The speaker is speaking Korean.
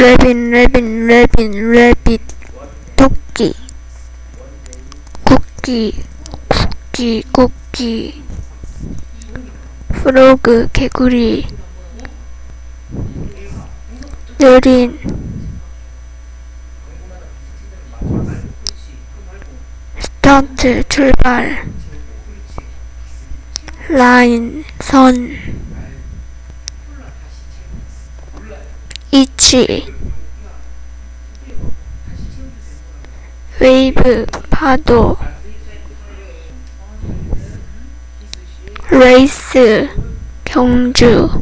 레빗 토끼 쿠키 프로그 개구리 느린 스타트 출발 라인 선 이치 웨이브 파도 레이스 경주